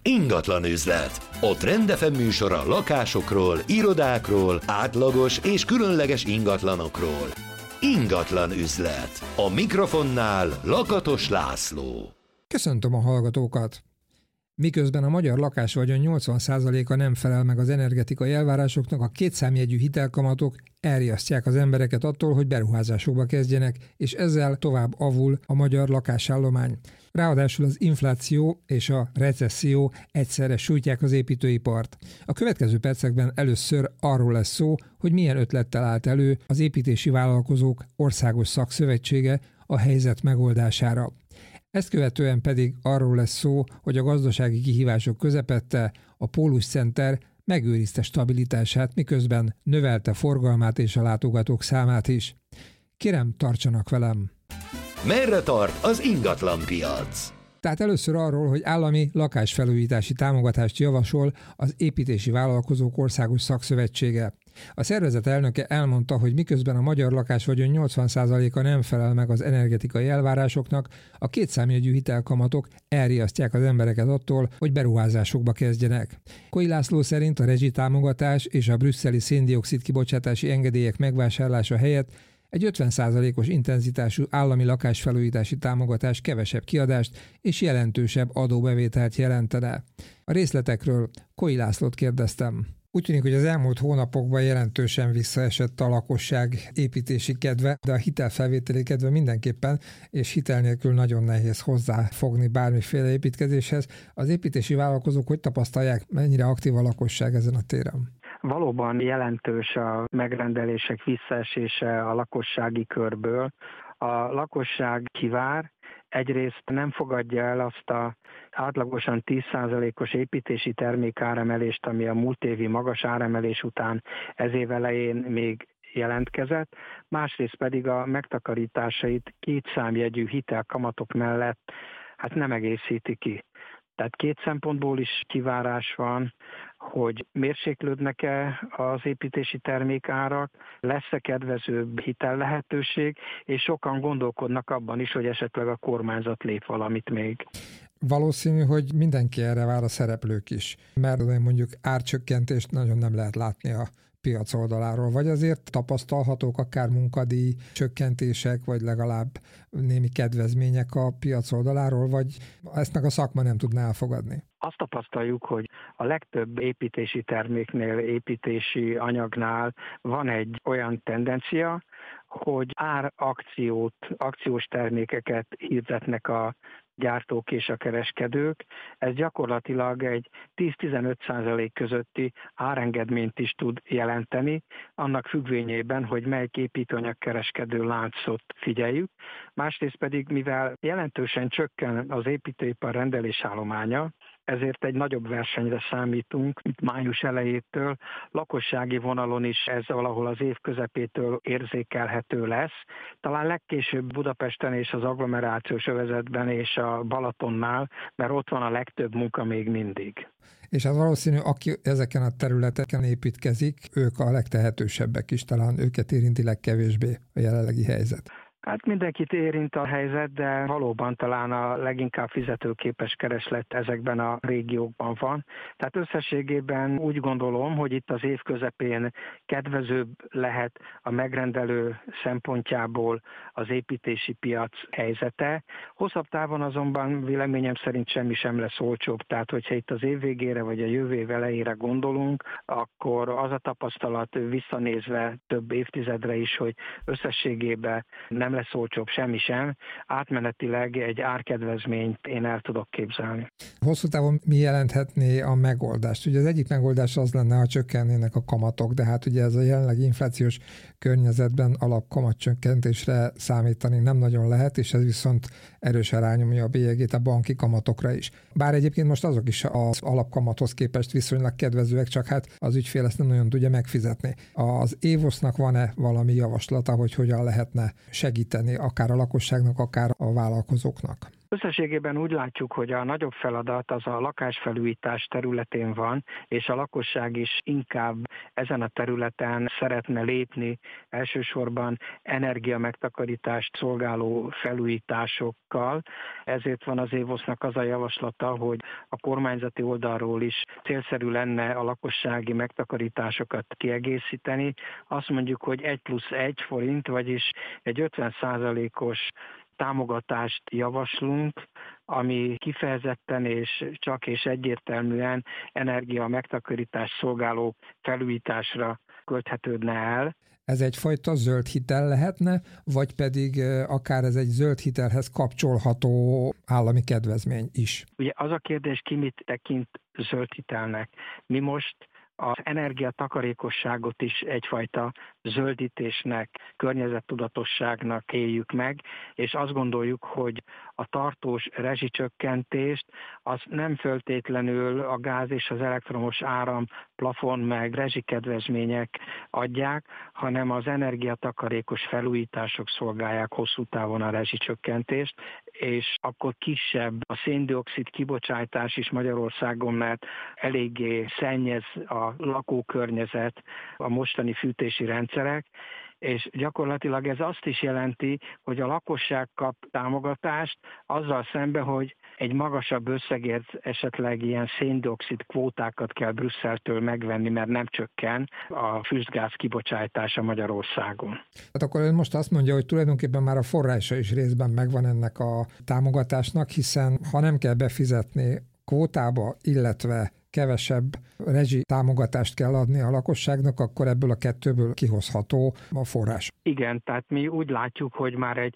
Ingatlan üzlet. A Trend FM műsora lakásokról, irodákról, átlagos és különleges ingatlanokról. Ingatlan üzlet. A mikrofonnál Lakatos László. Köszöntöm a hallgatókat! Miközben a magyar lakásvagyon 80%-a nem felel meg az energetikai elvárásoknak, a kétszámjegyű hitelkamatok elriasztják az embereket attól, hogy beruházásokba kezdjenek, és ezzel tovább avul a magyar lakásállomány. Ráadásul az infláció és a recesszió egyszerre sújtják az építőipart. A következő percekben először arról lesz szó, hogy milyen ötlettel állt elő az Építési Vállalkozók Országos Szakszövetsége a helyzet megoldására. Ezt követően pedig arról lesz szó, hogy a gazdasági kihívások közepette a Pólus Center megőrizte stabilitását, miközben növelte forgalmát és a látogatók számát is. Kérem, tartsanak velem! Merre tart az ingatlanpiac? Tehát először arról, hogy állami lakásfelújítási támogatást javasol az Építési Vállalkozók Országos Szakszövetsége. A szervezet elnöke elmondta, hogy miközben a magyar lakásvagyon 80%-a nem felel meg az energetikai elvárásoknak, a kétszámjegyű hitelkamatok elriasztják az embereket attól, hogy beruházásokba kezdjenek. Koi László szerint a rezsitámogatás és a brüsszeli széndioxid kibocsátási engedélyek megvásárlása helyett egy 50%-os intenzitású állami lakásfelújítási támogatás kevesebb kiadást és jelentősebb adóbevételt jelentene. A részletekről Koi Lászlót kérdeztem. Úgy tűnik, hogy az elmúlt hónapokban jelentősen visszaesett a lakosság építési kedve, de a hitelfelvételi kedve mindenképpen, és hitel nélkül nagyon nehéz hozzáfogni bármiféle építkezéshez. Az építési vállalkozók hogy tapasztalják, mennyire aktív a lakosság ezen a téren? Valóban jelentős a megrendelések visszaesése a lakossági körből. A lakosság kivár, egyrészt nem fogadja el azt a átlagosan 10%-os építési termékáremelést, ami a múlt évi magas áremelés után ez év elején még jelentkezett, másrészt pedig a megtakarításait kétszámjegyű hitelkamatok mellett nem egészíti ki. Tehát két szempontból is kivárás van, hogy mérséklődnek-e az építési termékárak, lesz-e kedvezőbb hitel lehetőség, és sokan gondolkodnak abban is, hogy esetleg a kormányzat lép valamit még. Valószínű, hogy mindenki erre vár, a szereplők is, mert mondjuk árcsökkentést nagyon nem lehet látni a piac oldaláról, vagy azért tapasztalhatók akár munkadíj csökkentések, vagy legalább némi kedvezmények a piac oldaláról, vagy ezt meg a szakma nem tudná elfogadni? Azt tapasztaljuk, hogy a legtöbb építési terméknél, építési anyagnál van egy olyan tendencia, hogy akciós termékeket hirdetnek a gyártók és a kereskedők. Ez gyakorlatilag egy 10-15% közötti árengedményt is tud jelenteni, annak függvényében, hogy melyik építőanyagkereskedő láncot figyeljük. Másrészt pedig, mivel jelentősen csökken az építőipar rendelésállománya, ezért egy nagyobb versenyre számítunk itt május elejétől. Lakossági vonalon is ez valahol az év közepétől érzékelhető lesz. Talán legkésőbb Budapesten és az agglomerációs övezetben és a Balatonnál, mert ott van a legtöbb munka még mindig. És az valószínű, aki ezeken a területeken építkezik, ők a legtehetősebbek is, talán őket érinti legkevésbé a jelenlegi helyzet. Mindenkit érint a helyzet, de valóban talán a leginkább fizetőképes kereslet ezekben a régiókban van. Tehát összességében úgy gondolom, hogy itt az év közepén kedvezőbb lehet a megrendelő szempontjából az építési piac helyzete. Hosszabb távon azonban véleményem szerint semmi sem lesz olcsóbb. Tehát, hogyha itt az év végére vagy a jövő év elejére gondolunk, akkor az a tapasztalat visszanézve több évtizedre is, hogy összességében nem lesz olcsóbb semmi sem, átmenetileg egy árkedvezményt én el tudok képzelni. Hosszú távon mi jelenthetné a megoldást? Ugye az egyik megoldás az lenne, ha csökkennének a kamatok, de hát ugye ez a jelenlegi inflációs környezetben alapkamatcsökkentésre számítani nem nagyon lehet, és ez viszont erősen rányomja a bélyegét a banki kamatokra is. Bár egyébként most azok is az alapkamathoz képest viszonylag kedvezőek, csak hát az ügyfél ezt nem nagyon tudja megfizetni. Az Évosznak van-e valami javaslata, hogy hogyan lehetne segíteni akár a lakosságnak, akár a vállalkozóknak? Összességében úgy látjuk, hogy a nagyobb feladat az a lakásfelújítás területén van, és a lakosság is inkább ezen a területen szeretne lépni, elsősorban energiamegtakarítást szolgáló felújításokkal. Ezért van az Évosznak az a javaslata, hogy a kormányzati oldalról is célszerű lenne a lakossági megtakarításokat kiegészíteni. Azt mondjuk, hogy 1+1 forint, vagyis egy 50%-os támogatást javaslunk, ami kifejezetten és csak és egyértelműen energia megtakarítás szolgáló felújításra költhetődne el. Ez egyfajta zöld hitel lehetne, vagy pedig akár ez egy zöld hitelhez kapcsolható állami kedvezmény is? Ugye az a kérdés, ki mit tekint zöld hitelnek. Mi most az energiatakarékosságot is egyfajta zöldítésnek, környezettudatosságnak éljük meg, és azt gondoljuk, hogy a tartós rezsicsökkentést az nem feltétlenül a gáz és az elektromos áram plafon meg rezsikedvezmények adják, hanem az energiatakarékos felújítások szolgálják hosszú távon a rezsicsökkentést, és akkor kisebb a szén-dioxid kibocsátás is Magyarországon, mert eléggé szennyez a lakókörnyezet, a mostani fűtési rendszerek, és gyakorlatilag ez azt is jelenti, hogy a lakosság kap támogatást azzal szemben, hogy egy magasabb összegért esetleg ilyen szén-dioxid kvótákat kell Brüsszeltől megvenni, mert nem csökken a füstgáz kibocsátása Magyarországon. Hát akkor ön most azt mondja, hogy tulajdonképpen már a forrása is részben megvan ennek a támogatásnak, hiszen ha nem kell befizetni kvótába, illetve kevesebb rezsi támogatást kell adni a lakosságnak, akkor ebből a kettőből kihozható a forrás. Igen, tehát mi úgy látjuk, hogy már egy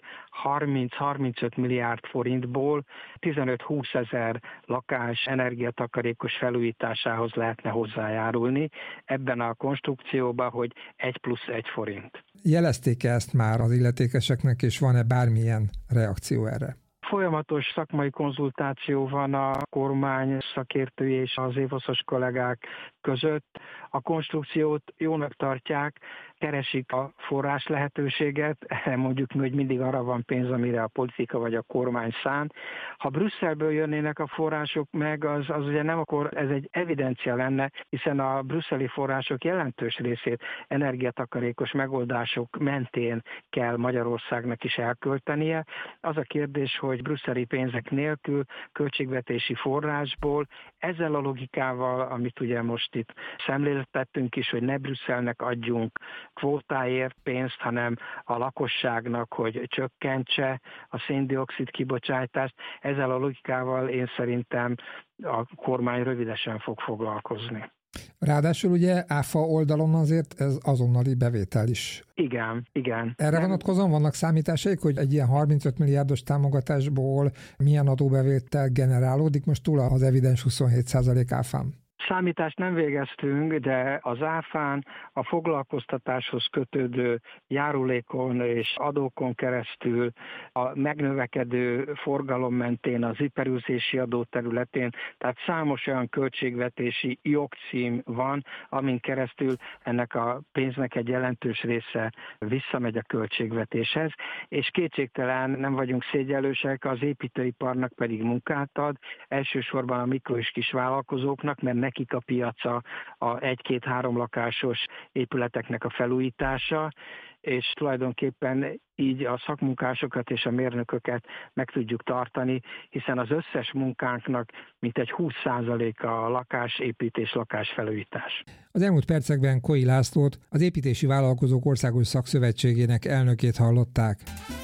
30-35 milliárd forintból 15-20 ezer lakás energiatakarékos felújításához lehetne hozzájárulni ebben a konstrukcióban, hogy 1+1 forint. Jelezték-e ezt már az illetékeseknek, és van-e bármilyen reakció erre? Folyamatos szakmai konzultáció van a kormány szakértői és az évoszos kollégák között. A konstrukciót jónak tartják, keresik a forrás lehetőséget, mondjuk mi, hogy mindig arra van pénz, amire a politika vagy a kormány szán. Ha Brüsszelből jönnének a források meg, az ugye nem, akkor ez egy evidencia lenne, hiszen a brüsszeli források jelentős részét energiatakarékos megoldások mentén kell Magyarországnak is elköltenie. Az a kérdés, hogy brüsszeli pénzek nélkül, költségvetési forrásból, ezzel a logikával, amit ugye most itt szemléltettünk is, hogy ne Brüsszelnek adjunk kvótáért pénzt, hanem a lakosságnak, hogy csökkentse a szén-dioxid kibocsátást. Ezzel a logikával én szerintem a kormány rövidesen fog foglalkozni. Ráadásul ugye ÁFA oldalon azért ez azonnali bevétel is. Igen. Erre vonatkozóan vannak számításaik, hogy egy ilyen 35 milliárdos támogatásból milyen adóbevétel generálódik most túl az evidens 27% áfán? Számítást nem végeztünk, de az áfán a foglalkoztatáshoz kötődő járulékon és adókon keresztül, a megnövekedő forgalom mentén, az iparűzési adó területén, tehát számos olyan költségvetési jogcím van, amin keresztül ennek a pénznek egy jelentős része visszamegy a költségvetéshez, és kétségtelen nem vagyunk szégyellősek, az építőiparnak pedig munkát ad, elsősorban a mikro- és kisvállalkozóknak, mert nekik a piaca a 1-2-3 lakásos épületeknek a felújítása, és tulajdonképpen így a szakmunkásokat és a mérnököket meg tudjuk tartani, hiszen az összes munkánknak mintegy 20%-a a lakásépítés, lakásfelújítás. Az elmúlt percekben Koi Lászlót, az Építési Vállalkozók Országos Szakszövetségének elnökét hallották.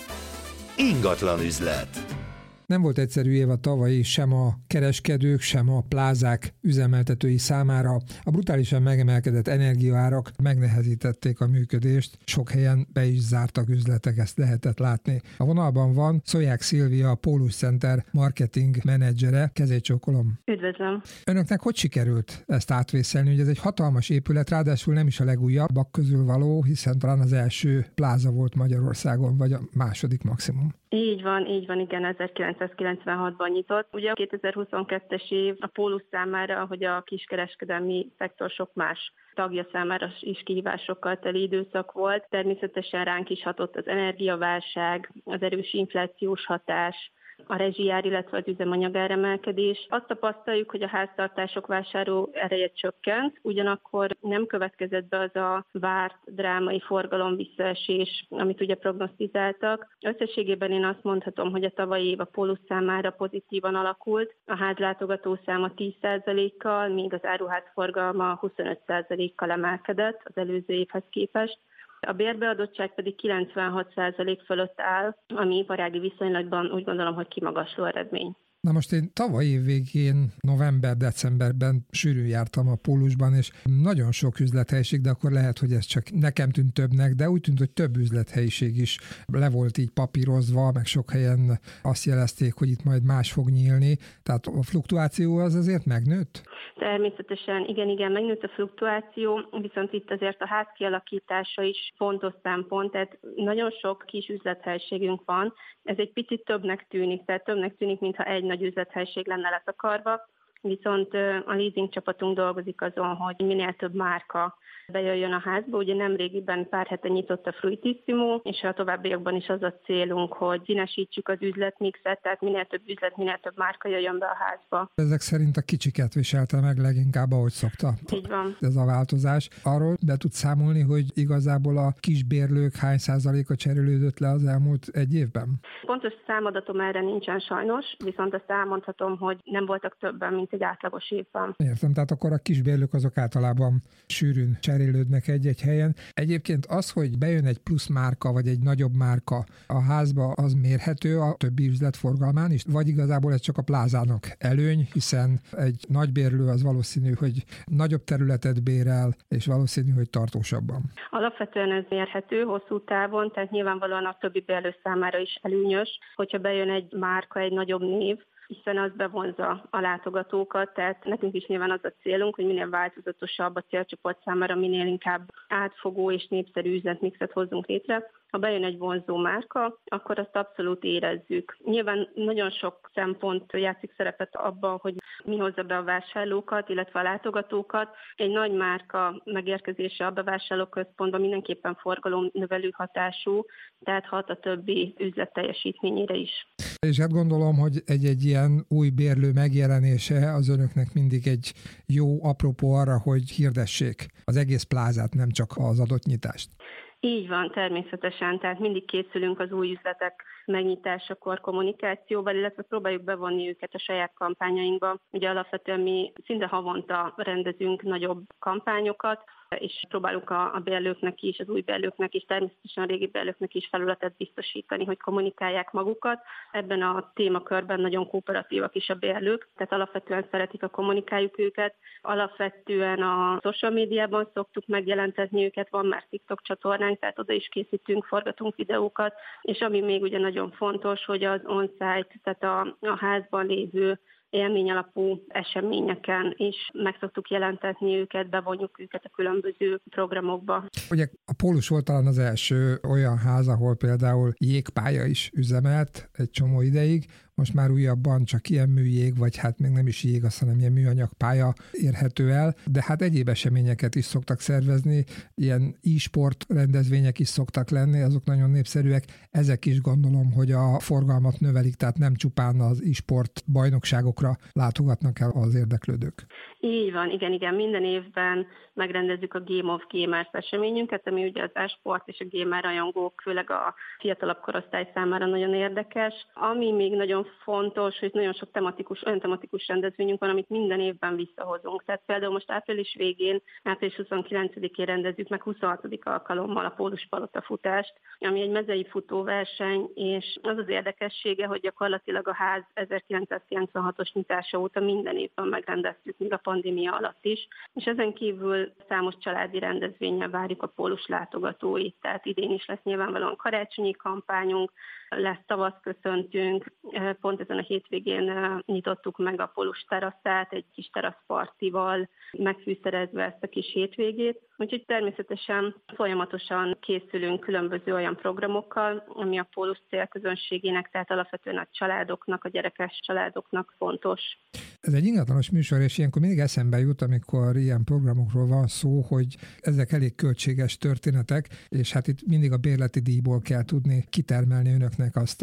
Ingatlan üzlet. Nem volt egyszerű év a tavalyi sem a kereskedők, sem a plázák üzemeltetői számára. A brutálisan megemelkedett energiaárak megnehezítették a működést, sok helyen be is zártak üzletek, ezt lehetett látni. A vonalban van Szolyák Szilvia, a Pólus Center marketing menedzsere. Kezét csókolom. Üdvözlöm! Önöknek hogy sikerült ezt átvészelni? Ugye ez egy hatalmas épület, ráadásul nem is a legújabbak közül való, hiszen talán az első pláza volt Magyarországon, vagy a második maximum. Így van, igen, 1996-ban nyitott. Ugye a 2022-es év a Pólus számára, hogy a kiskereskedelmi szektor sok más tagja számára is kihívásokkal teli időszak volt. Természetesen ránk is hatott az energiaválság, az erős inflációs hatás, a rezsiár, illetve az üzemanyagár emelkedés. Azt tapasztaljuk, hogy a háztartások vásárló ereje csökkent, ugyanakkor nem következett be az a várt drámai forgalom visszaesés, amit ugye prognosztizáltak. Összességében én azt mondhatom, hogy a tavalyi év a Pólus számára pozitívan alakult, a házlátogató száma 10%-kal, míg az áruház forgalma 25%-kal emelkedett az előző évhez képest. A bérbeadottság pedig 96% fölött áll, ami iparági viszonylatban úgy gondolom, hogy kimagasló eredmény. Na most én tavaly év végén, november-decemberben sűrűn jártam a Pólusban, és nagyon sok üzlethelyiség, de akkor lehet, hogy ez csak nekem tűnt többnek, de úgy tűnt, hogy több üzlethelyiség is le volt így papírozva, meg sok helyen azt jelezték, hogy itt majd más fog nyílni, tehát a fluktuáció az azért megnőtt? Természetesen igen, megnőtt a fluktuáció, viszont itt azért a ház kialakítása is fontos szempont, tehát nagyon sok kis üzlethelyiségünk van, ez egy picit többnek tűnik, mintha egy nagy üzlethelység lenne letakarva, viszont a leasing csapatunk dolgozik azon, hogy minél több márka bejöjjön a házba. Ugye nemrégiben pár hete nyitott a Fruitissimo, és a továbbiakban is az a célunk, hogy színesítsük az üzletmixet, tehát minél több üzlet, minél több márka jöjjön be a házba. Ezek szerint a kicsiket viselte meg leginkább, ahogy szokta. Így van. Ez a változás. Arról be tudsz számolni, hogy igazából a kisbérlők hány százaléka cserélődött le az elmúlt egy évben? Pontos számadatom erre nincsen sajnos, viszont azt elmondhatom, hogy nem voltak többen, mint egy átlagos évben. Értem, tehát akkor a kisbérlők azok általában sűrűn cserélődnek egy-egy helyen. Egyébként az, hogy bejön egy plusz márka, vagy egy nagyobb márka a házba, az mérhető a többi üzlet forgalmán is? Vagy igazából ez csak a plázának előny, hiszen egy nagybérlő az valószínű, hogy nagyobb területet bérel, és valószínű, hogy tartósabban. Alapvetően ez mérhető hosszú távon, tehát nyilvánvalóan a többi bérlő számára is előnyös, hogyha bejön egy márka, egy nagyobb név, hiszen az bevonza a látogatókat, tehát nekünk is nyilván az a célunk, hogy minél változatosabb a célcsoport számára, minél inkább átfogó és népszerű üzletmixet hozzunk létre. Ha bejön egy vonzó márka, akkor azt abszolút érezzük. Nyilván nagyon sok szempont játszik szerepet abban, hogy mi hozza be a vásárlókat, illetve a látogatókat. Egy nagy márka megérkezése a bevásárlóközpontban mindenképpen forgalomnövelő hatású, tehát hat a többi üzlet teljesítményére is. És hát gondolom, hogy egy ilyen új bérlő megjelenése az önöknek mindig egy jó apropó arra, hogy hirdessék az egész plázát, nem csak az adott nyitást. Így van, természetesen, tehát mindig készülünk az új üzletek megnyitásakor kommunikációval, illetve próbáljuk bevonni őket a saját kampányainkba. Ugye alapvetően mi szinte havonta rendezünk nagyobb kampányokat, és próbálunk a bérlőknek is, az új bérlőknek is, természetesen a régi bérlőknek is felületet biztosítani, hogy kommunikálják magukat. Ebben a témakörben nagyon kooperatívak is a bérlők, tehát alapvetően szeretik, ha kommunikáljuk őket. Alapvetően a social médiában szoktuk megjelentetni őket, van már TikTok csatornánk, tehát oda is készítünk, forgatunk videókat, és ami még ugye nagyon fontos, hogy az on-site, tehát a házban lévő élményalapú eseményeken is meg szoktuk jelentetni őket, bevonjuk őket a különböző programokba. Ugye a Pólus volt talán az első olyan ház, ahol például jégpálya is üzemelt egy csomó ideig, most már újabban csak ilyen műjég, vagy hát még nem is jég, azt hanem ilyen műanyagpálya érhető el, de hát egyéb eseményeket is szoktak szervezni, ilyen e-sport rendezvények is szoktak lenni, azok nagyon népszerűek. Ezek is gondolom, hogy a forgalmat növelik, tehát nem csupán az e-sport bajnokságokra látogatnak el az érdeklődők. Így van, igen, minden évben megrendezzük a Game of Gamers eseményünket, ami ugye az e-sport és a gamer rajongók, főleg a fiatalabb korosztály számára nagyon érdekes. Ami még nagyon fontos, hogy nagyon sok olyan tematikus rendezvényünk van, amit minden évben visszahozunk. Tehát például most április végén, április 29-én rendezzük meg 26. alkalommal a Pólus Palota futást, ami egy mezei futóverseny, és az az érdekessége, hogy gyakorlatilag a ház 1996-os nyitása óta minden évben megrendeztük, még a pandémia alatt is, és ezen kívül számos családi rendezvénnyel várjuk a Pólus látogatóit, tehát idén is lesz nyilvánvalóan karácsonyi kampányunk, lesz tavaszköszöntünk, pont ezen a hétvégén nyitottuk meg a Pólus teraszát, egy kis teraszpartival megfűszerezve ezt a kis hétvégét, úgyhogy természetesen folyamatosan készülünk különböző olyan programokkal, ami a Pólus célközönségének, tehát alapvetően a családoknak, a gyerekes családoknak fontos. Ez egy ingatlanos műsor, és ilyenkor mindig eszembe jut, amikor ilyen programokról van szó, hogy ezek elég költséges történetek, és hát itt mindig a bérleti díjból kell tudni kitermelni önöknek azt a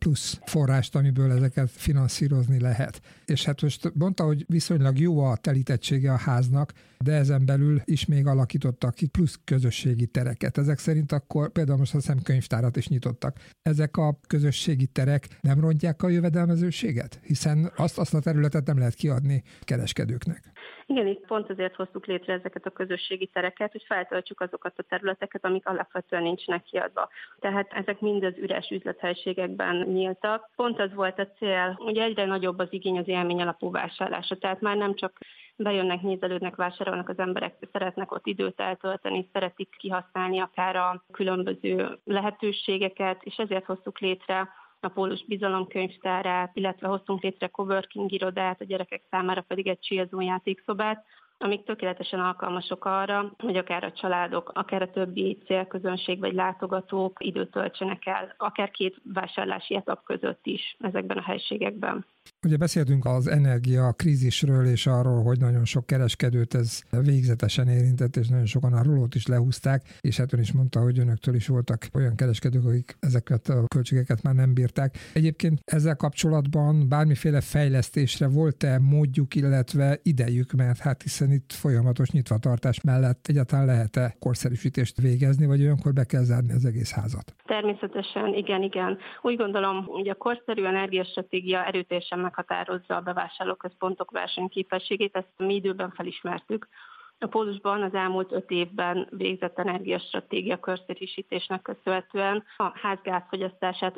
plusz forrást, amiből ezeket finanszírozni lehet. És hát most mondta, hogy viszonylag jó a telítettsége a háznak, de ezen belül is még alakítottak ki plusz közösségi tereket. Ezek szerint akkor például most azt hiszem könyvtárat is nyitottak. Ezek a közösségi terek nem rontják a jövedelmezőséget? Hiszen azt a területet nem lehet kiadni kereskedőknek. Igen, itt pont azért hoztuk létre ezeket a közösségi tereket, hogy feltöltsük azokat a területeket, amik alapvetően nincsenek kiadva. Tehát ezek mind az üres üzlethelyiségekben nyíltak. Pont az volt a cél, hogy egyre nagyobb az igény az élmény alapú vásárlásra. Tehát már nem csak bejönnek, nézelődnek, vásárolnak az emberek, szeretnek ott időt eltölteni, szeretik kihasználni akár a különböző lehetőségeket, és ezért hoztuk létre a Pólus bizalomkönyvtárát, illetve hoztunk létre coworking irodát, a gyerekek számára pedig egy chill-zone játékszobát, amik tökéletesen alkalmasok arra, hogy akár a családok, akár a többi célközönség vagy látogatók időt töltsenek el, akár két vásárlási etap között is ezekben a helységekben. Ugye beszéltünk az energiakrízisről és arról, hogy nagyon sok kereskedőt ez végzetesen érintett, és nagyon sokan a rólót is lehúzták, és hát ön is mondta, hogy önöktől is voltak olyan kereskedők, akik ezeket a költségeket már nem bírták. Egyébként ezzel kapcsolatban bármiféle fejlesztésre volt-e módjuk, illetve idejük, mert hát hiszen itt folyamatos nyitvatartás mellett egyáltalán lehet-e korszerűsítést végezni, vagy olyankor be kell zárni az egész házat? Természetesen, igen. Úgy gondolom, hogy a korszerű energiastratégia erőteljesen meghatározza a bevásárlóközpontok versenyképességét, ezt mi időben felismertük. A Pólusban az elmúlt 5 évben végzett energiastratégia korszerűsítésnek köszönhetően a ház gázfogyasztását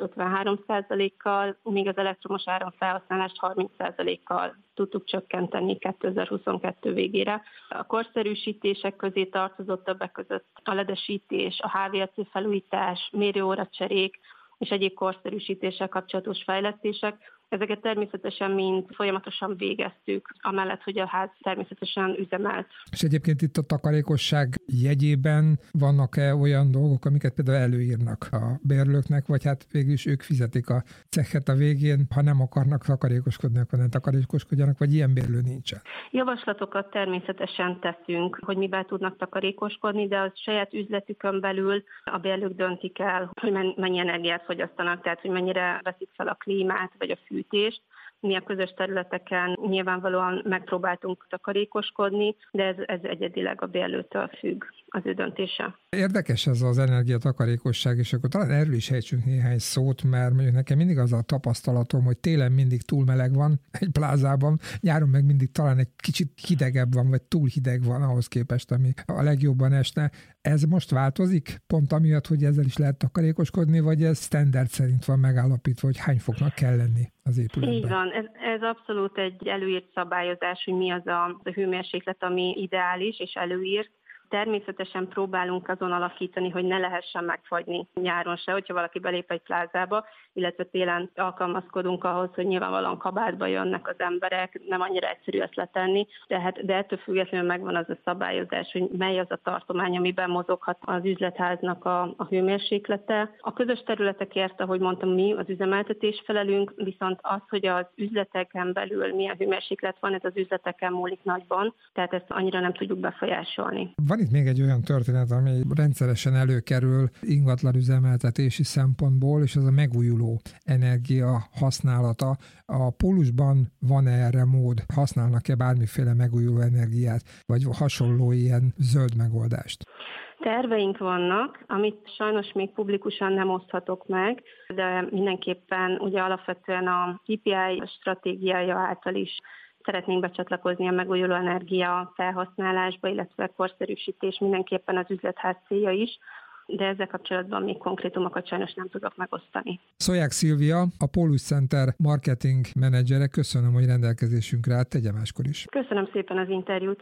53%-kal, míg az elektromos áramfelhasználást 30%-kal tudtuk csökkenteni 2022 végére. A korszerűsítések közé tartozott többek között a ledesítés, a HVAC felújítás, mérőóracserék és egyéb korszerűsítéssel kapcsolatos fejlesztések. Ezeket természetesen mind folyamatosan végeztük, amellett, hogy a ház természetesen üzemelt. És egyébként itt a takarékosság jegyében vannak-e olyan dolgok, amiket például előírnak a bérlőknek, vagy hát végül is ők fizetik a cechet a végén, ha nem akarnak takarékoskodni, akkor nem takarékoskodjanak, vagy ilyen bérlő nincsen? Javaslatokat természetesen teszünk, hogy mivel tudnak takarékoskodni, de a saját üzletükön belül a bérlők döntik el, hogy mennyi energiát fogyasztanak, tehát hogy mennyire veszik fel a klímát, vagy a fűtést. Mi a közös területeken nyilvánvalóan megpróbáltunk takarékoskodni, de ez egyedileg a bérlőtől függ az ő döntése. Érdekes ez az energiatakarékosság, és akkor talán erről is ejtsünk néhány szót, mert mondjuk nekem mindig az a tapasztalatom, hogy télen mindig túl meleg van egy plázában, nyáron meg mindig talán egy kicsit hidegebb van, vagy túl hideg van ahhoz képest, ami a legjobban esne. Ez most változik? Pont amiatt, hogy ezzel is lehet takarékoskodni, vagy ez standard szerint van megállapítva, hogy hány foknak kell lenni az épületben? Így van, ez abszolút egy előírt szabályozás, hogy mi az a hőmérséklet, ami ideális és előírt. Természetesen próbálunk azon alakítani, hogy ne lehessen megfagyni nyáron se, hogyha valaki belép egy plázába, illetve télen alkalmazkodunk ahhoz, hogy nyilvánvalóan kabátba jönnek az emberek, nem annyira egyszerű ezt letenni, de ettől függetlenül megvan az a szabályozás, hogy mely az a tartomány, amiben mozoghat az üzletháznak a hőmérséklete. A közös területekért, ahogy mondtam, mi az üzemeltetés felelünk, viszont az, hogy az üzleteken belül milyen hőmérséklet van, ez az üzleteken múlik nagyban, tehát ezt annyira nem tudjuk befolyásolni. Van itt még egy olyan történet, ami rendszeresen előkerül ingatlanüzemeltetési szempontból, és az a megújuló energia használata. A Pólusban van erre mód? Használnak-e bármiféle megújuló energiát, vagy hasonló ilyen zöld megoldást? Terveink vannak, amit sajnos még publikusan nem oszthatok meg, de mindenképpen ugye alapvetően a KPI stratégiája által is szeretnénk becsatlakozni a megújuló energia felhasználásba, illetve korszerűsítés mindenképpen az üzletház célja is, de ezzel kapcsolatban még konkrétumokat sajnos nem tudok megosztani. Szólyák Szilvia, a Pólus Center marketing menedzsere, köszönöm, hogy rendelkezésünkre állt, tegye máskor is. Köszönöm szépen az interjút.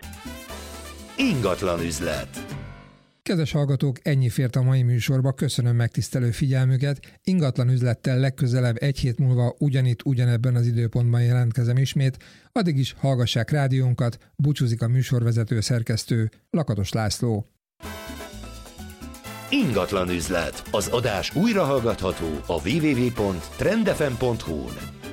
Ingatlan üzlet. Kedves hallgatók, ennyi fért a mai műsorba, köszönöm megtisztelő figyelmüket. Ingatlan üzlettel legközelebb egy hét múlva ugyanebben az időpontban jelentkezem ismét. Addig is hallgassák rádiónkat, búcsúzik a műsorvezető szerkesztő Lakatos László. Ingatlan üzlet. Az adás újra hallgatható a www.trendfm.hu-n.